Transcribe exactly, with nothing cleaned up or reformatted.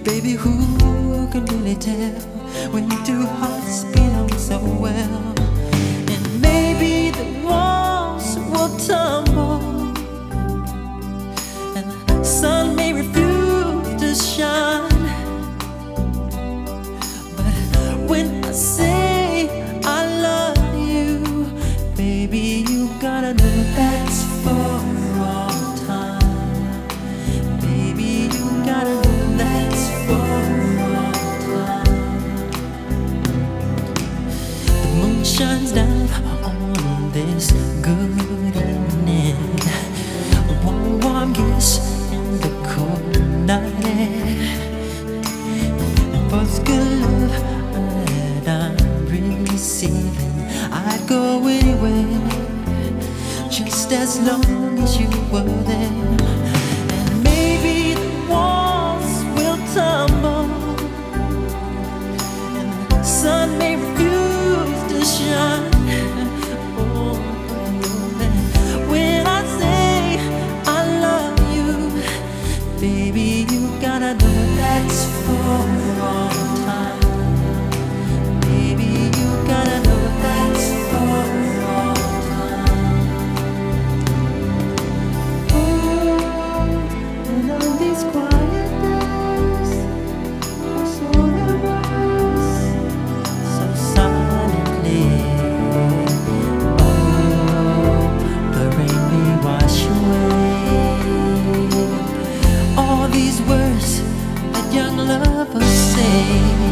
Baby, who can really tell when two hearts beat on so well? And maybe the walls will tumble and the sun may refuse to shine, but when I say I love you, baby, you gotta know that's for all time. Baby, you gotta know that's for all time. The moon shines down on this good evening, one warm kiss in the cold night air. And for this good love that I'm receiving, I'd go anywhere just as long as you were there. And maybe the walls will tumble and the sun may refuse to shine. Oh, when I say I love you, baby, you gotta know that's for all time. Baby, you gotta know that's for all time. Oh, and on these quiet days, I saw the rise so silently. Oh, the rain may wash away all these words that young lovers say.